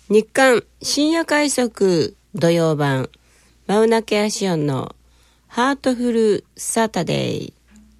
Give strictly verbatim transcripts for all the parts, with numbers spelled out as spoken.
日刊深夜快速土曜版マウナケアシオンのハートフルサタデー。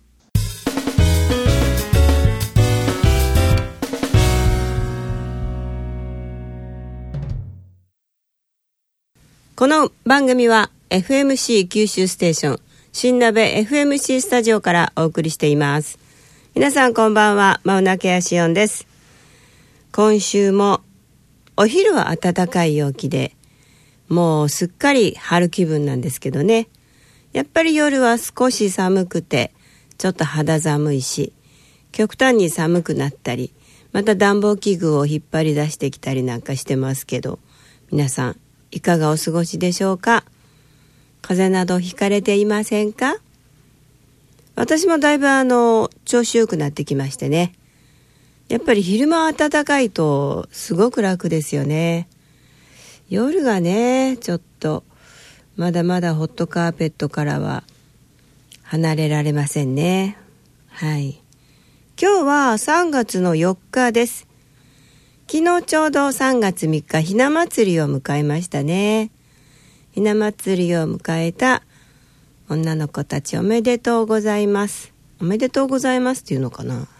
この番組は エフエムシー 九州ステーション新鍋 エフエムシー スタジオからお送りしています。皆さんこんばんは、マウナケアシオンです。今週もお昼は暖かい陽気で、もうすっかり春気分なんですけどね。やっぱり夜は少し寒くて、ちょっと肌寒いし、極端に寒くなったり、また暖房器具を引っ張り出してきたりなんかしてますけど、皆さんいかがお過ごしでしょうか。風邪などひかれていませんか。私もだいぶあの調子よくなってきましてね。やっぱり昼間暖かいとすごく楽ですよね。夜がね、ちょっとまだまだホットカーペットからは離れられませんね。はい。今日はさんがつのよっかです。昨日ちょうどさんがつみっかひな祭りを迎えましたね。ひな祭りを迎えた女の子たちおめでとうございます。おめでとうございますっていうのかな。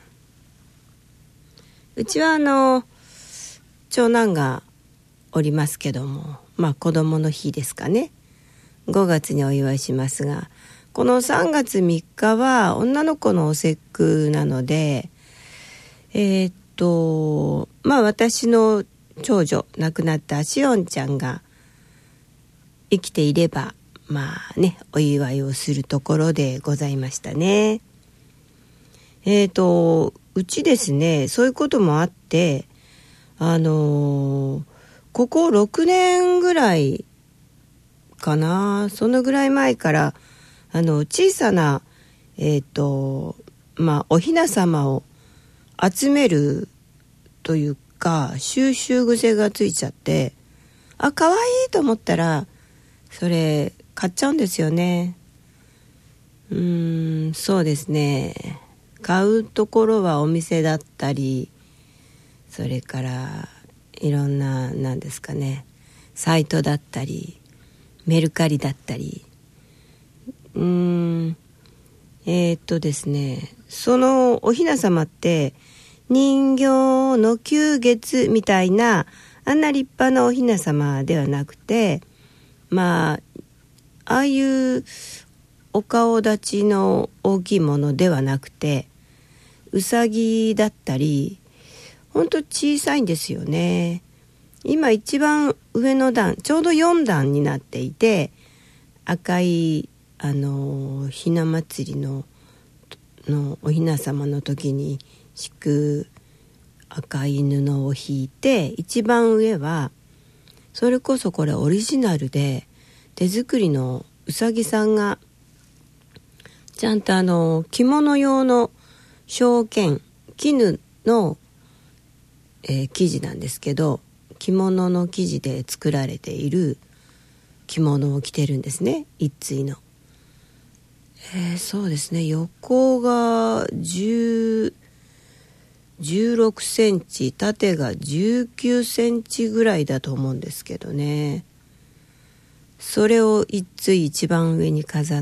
うちはあの長男がおりますけども、まあ子供の日ですかね。ごがつにお祝いしますが、このさんがつみっかは女の子のお節句なので、えー、っとまあ私の長女亡くなったしおんちゃんが生きていればまあねお祝いをするところでございましたね。えー、っとうちですね、そういうこともあって、あのー、こころくねんぐらいかな、そのぐらい前からあの小さなえっとまあお雛様を集めるというか収集癖がついちゃって、あ、可愛いと思ったらそれ買っちゃうんですよね。うーん、そうですね。買うところはお店だったり、それからいろんななんですかね、サイトだったりメルカリだったり、うーんえー、っとですねそのお雛様って人形の九月みたいなあんな立派なお雛様ではなくて、まあああいうお顔立ちの大きいものではなくて、うさぎだったりほんと小さいんですよね。今一番上の段ちょうどよんだんになっていて、赤いあのひな祭りののお雛様の時に敷く赤い布を引いて、一番上はそれこそこれオリジナルで手作りのうさぎさんがちゃんとあの着物用の証券絹の、えー、生地なんですけど、着物の生地で作られている着物を着てるんですね、一対の。えー、そうですね、横がじゅう、じゅうろくセンチ、縦がじゅうきゅうセンチぐらいだと思うんですけどね。それを一対一番上に飾って、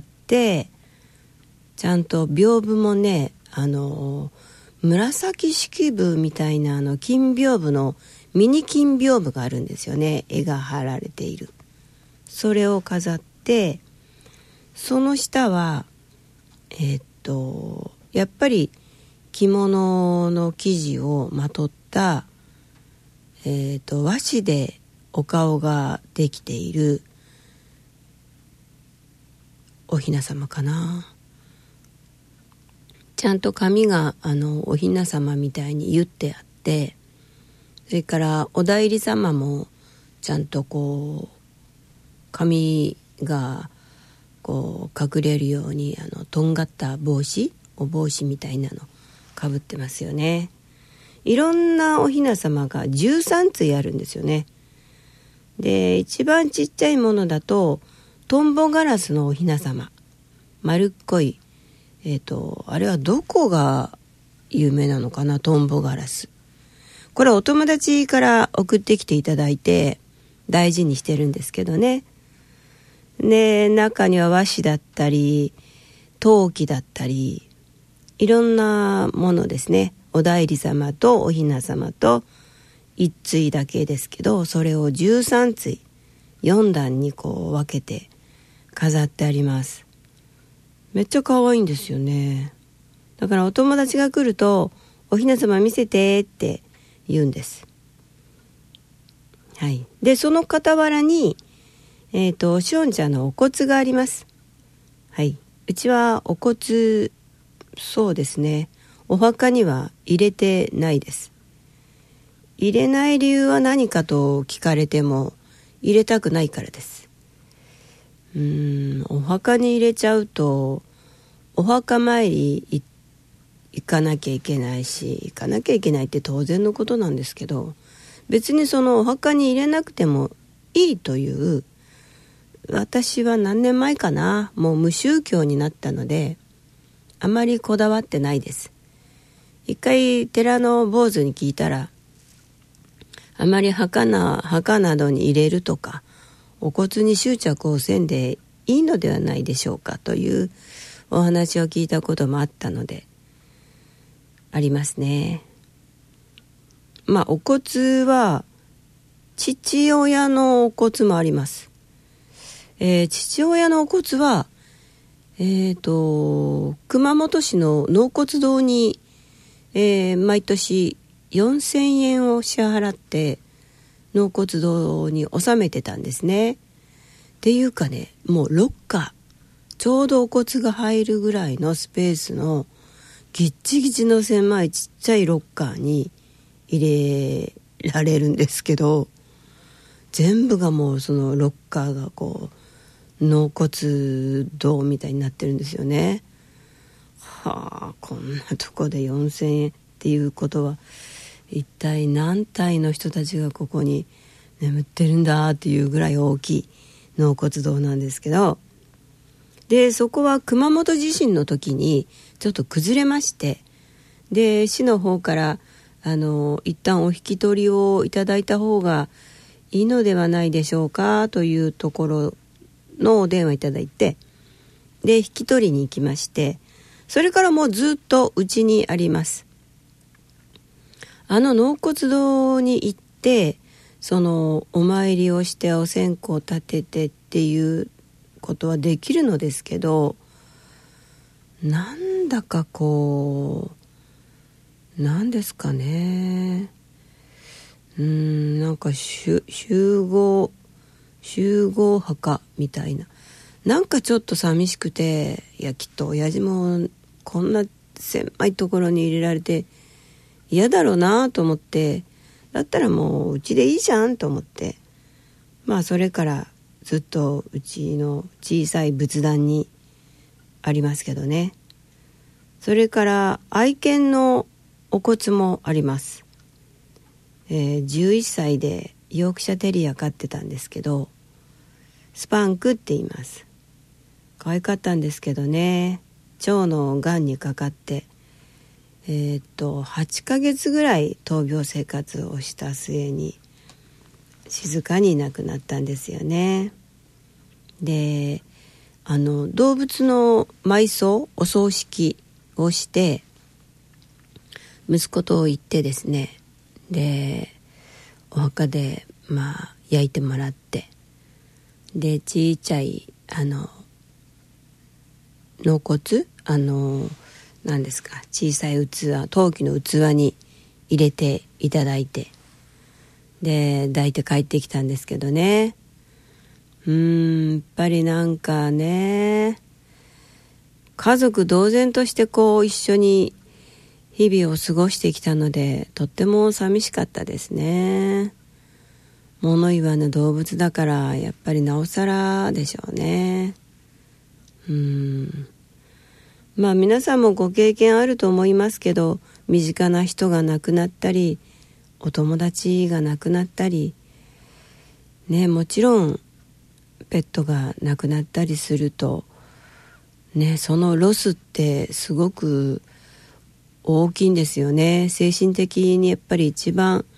ちゃんと屏風もね、あの紫式部みたいなあの金屏風のミニ金屏風があるんですよね。絵が貼られている。それを飾って、その下はえー、っとやっぱり着物の生地をまとった、えー、っと和紙でお顔ができているお雛様かな。ちゃんと髪があのお雛様みたいに結ってあって、それからお内裏様もちゃんとこう髪がこう隠れるようにあのとんがった帽子、お帽子みたいなのかぶってますよね。いろんなお雛様がじゅうさん対あるんですよね。で一番ちっちゃいものだとトンボガラスのお雛様、丸っこい、えーとあれはどこが有名なのかな、トンボガラス。 これお友達から送ってきていただいて大事にしてるんですけどね。で、中には和紙だったり陶器だったりいろんなものですね。お内裏様とお雛様と一対だけですけど、それをじゅうさん対よん段にこう分けて飾ってあります。めっちゃ可愛いんですよね。だからお友達が来るとお雛様見せてって言うんです。はい。で、その傍らにえっとしおんちゃんのお骨があります。はい。うちはお骨、そうですね、お墓には入れてないです。入れない理由は何かと聞かれても入れたくないからです。うーん、お墓に入れちゃうとお墓参り行かなきゃいけないし、行かなきゃいけないって当然のことなんですけど、別にそのお墓に入れなくてもいいという、私は何年前かな、もう無宗教になったのであまりこだわってないです。一回寺の坊主に聞いたら、あまり墓な、墓などに入れるとかお骨に執着をせんでいいのではないでしょうかというお話を聞いたこともあったので、ありますね。まあお骨は父親のお骨もあります。えー、父親のお骨はえーと熊本市の納骨堂に、えー、毎年よんせんえんを支払って納骨堂に納めてたんですね。っていうかね、もうロッカー、ちょうどお骨が入るぐらいのスペースのギッチギチの狭いちっちゃいロッカーに入れられるんですけど、全部がもうそのロッカーがこう納骨堂みたいになってるんですよね。はあ、こんなとこでよんせんえんっていうことは一体何体の人たちがここに眠ってるんだっていうぐらい大きい納骨堂なんですけど、でそこは熊本地震の時にちょっと崩れまして、で市の方からあの一旦お引き取りをいただいた方がいいのではないでしょうかというところのお電話いただいて、で引き取りに行きまして、それからもうずっとうちにあります。あの納骨堂に行ってそのお参りをしてお線香を立ててっていうことはできるのですけど、なんだかこうなんですかね、うーんなんか集合集合墓みたいな、なんかちょっと寂しくて、いやきっと親父もこんな狭いところに入れられて嫌だろうなと思って、だったらもううちでいいじゃんと思って、まあそれからずっとうちの小さい仏壇にありますけどね。それから愛犬のお骨もあります。えー、じゅういっさいでヨークシャテリア飼ってたんですけど、スパンクって言います。可愛かったんですけどね、腸のがんにかかってえー、っとはちかげつぐらい闘病生活をした末に静かにいなくなったんですよね。で、あの動物の埋葬、お葬式をして息子と行ってですね、でお墓でまあ焼いてもらって、でちいちゃいあの納骨、あの何ですか、小さい器、陶器の器に入れていただいて、で抱いて帰ってきたんですけどね、うーんやっぱりなんかね、家族同然としてこう一緒に日々を過ごしてきたので、とっても寂しかったですね。物言わぬ動物だからやっぱりなおさらでしょうね。うーんまあ皆さんもご経験あると思いますけど、身近な人が亡くなったりお友達が亡くなったりね、もちろんペットが亡くなったりするとね、そのロスってすごく大きいんですよね。精神的にやっぱり一番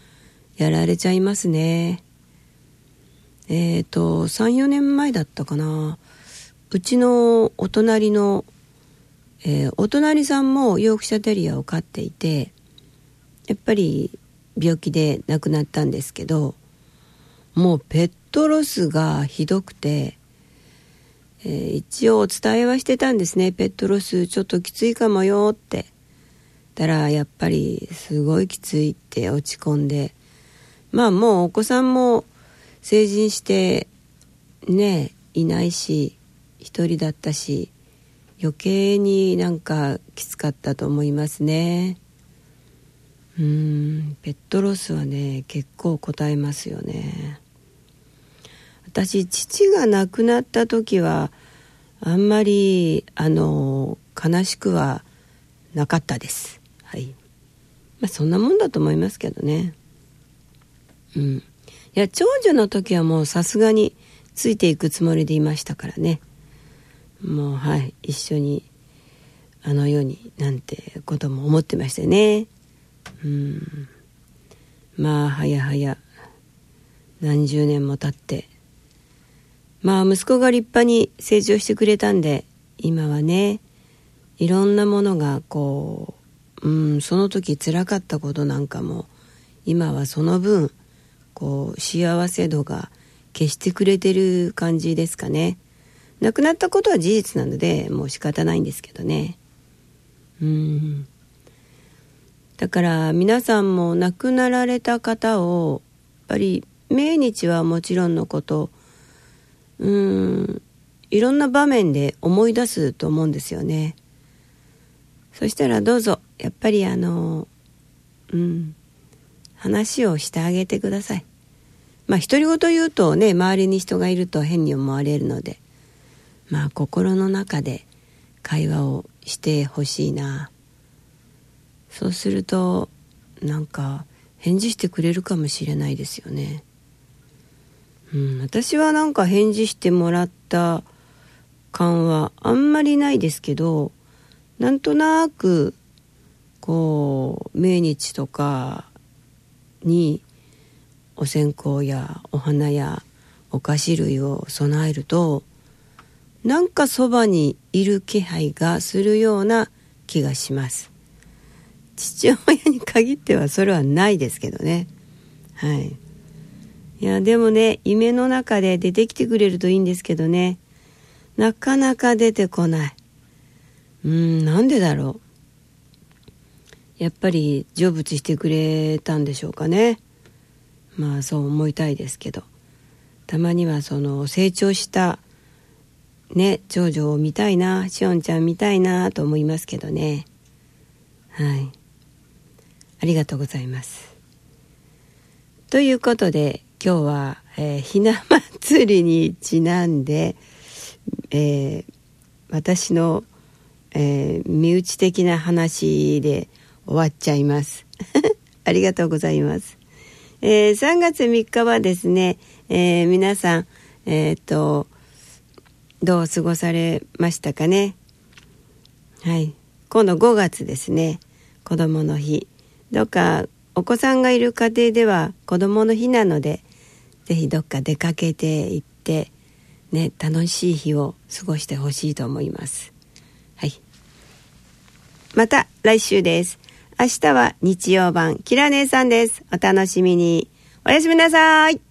やられちゃいますね。えっとさん、よねんまえだったかな、うちのお隣の、えー、お隣さんもヨークシャテリアを飼っていて、やっぱり病気で亡くなったんですけど、もうペットロスがひどくて、えー、一応お伝えはしてたんですね。ペットロスちょっときついかもよって。たらやっぱりすごいきついって落ち込んで、まあもうお子さんも成人してねいないし、一人だったし、余計になんかきつかったと思いますね。うーんペットロスはね結構こたえますよね。私父が亡くなった時はあんまりあの悲しくはなかったです。はい、まあそんなもんだと思いますけどね。うん、いや長女の時はもうさすがについていくつもりでいましたからね。もうはい一緒にあの世になんてことも思ってましたね。うんまあはやはや何十年も経って、まあ息子が立派に成長してくれたんで、今はねいろんなものがこう、うん、その時辛かったことなんかも今はその分こう幸せ度が消してくれてる感じですかね。亡くなったことは事実なのでもう仕方ないんですけどね。うんだから皆さんも亡くなられた方をやっぱり命日はもちろんのこと、うーんいろんな場面で思い出すと思うんですよね。そしたらどうぞやっぱりあのうん話をしてあげてください。まあ独り言言うとね周りに人がいると変に思われるので、まあ心の中で会話をしてほしいな。そうするとなんか返事してくれるかもしれないですよね。うん、私はなんか返事してもらった感はあんまりないですけど、なんとなくこう命日とかにお線香やお花やお菓子類を備えると、なんかそばにいる気配がするような気がします。父親に限ってはそれはないですけどね。はい。いやでもね夢の中で出てきてくれるといいんですけどね、なかなか出てこない。うーんなんでだろう。やっぱり成仏してくれたんでしょうかね。まあそう思いたいですけど、たまにはその成長したね長女を見たいな、しおんちゃん見たいなと思いますけどね。はいありがとうございます。ということで今日は、えー、ひな祭りにちなんで、えー、私の、えー、身内的な話で終わっちゃいますありがとうございます。えー、さんがつみっかはですね、えー、皆さん、えー、とどう過ごされましたかね。はい、今度ごがつですね、子どもの日。どっかお子さんがいる家庭では子どもの日なので、ぜひどっか出かけていってね、楽しい日を過ごしてほしいと思います。はい、また来週です。明日は日曜版キラ姉さんです。お楽しみに。おやすみなさい。